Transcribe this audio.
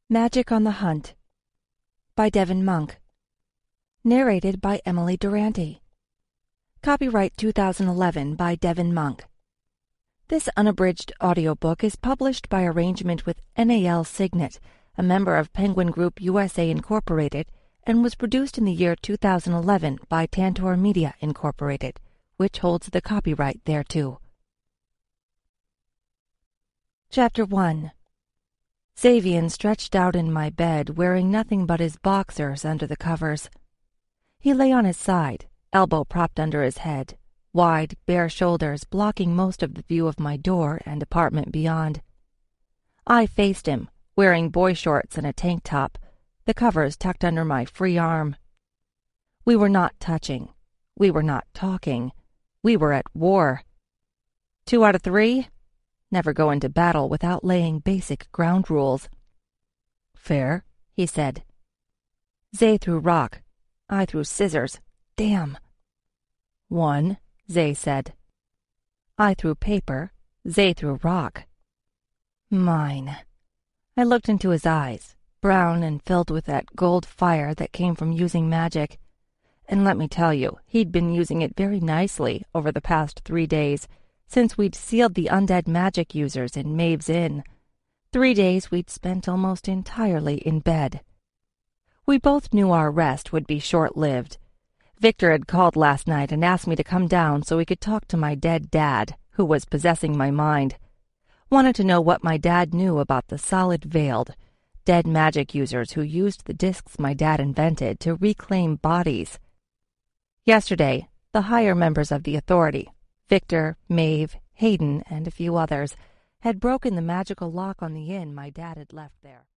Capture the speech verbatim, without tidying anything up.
Magic on the Hunt by Devin Monk. Narrated by Emily Durante. Copyright two thousand eleven by Devin Monk. This unabridged audiobook is published by arrangement with N A L Signet, a member of Penguin Group U S A Incorporated, and was produced in the year two thousand eleven by Tantor Media Incorporated, which holds the copyright thereto. Chapter one. Xavian stretched out in my bed, wearing nothing but his boxers under the covers. He lay on his side, elbow propped under his head, wide, bare shoulders blocking most of the view of my door and apartment beyond. I faced him, wearing boy shorts and a tank top, the covers tucked under my free arm. We were not touching. We were not talking. We were at war. Two out of three? Never go into battle without laying basic ground rules. Fair, he said. Zay threw rock. I threw scissors. Damn. One, Zay said. I threw paper. Zay threw rock. Mine. I looked into his eyes, brown and filled with that gold fire that came from using magic. And let me tell you, he'd been using it very nicely over the past three days, since we'd sealed the undead magic users in Maeve's Inn. Three days we'd spent almost entirely in bed. We both knew our rest would be short-lived. Victor had called last night and asked me to come down so we could talk to my dead dad, who was possessing my mind. Wanted to know what my dad knew about the solid veiled, dead magic users who used the discs my dad invented to reclaim bodies. Yesterday, the higher members of the Authority, Victor, Maeve, Hayden, and a few others, had broken the magical lock on the inn my dad had left there.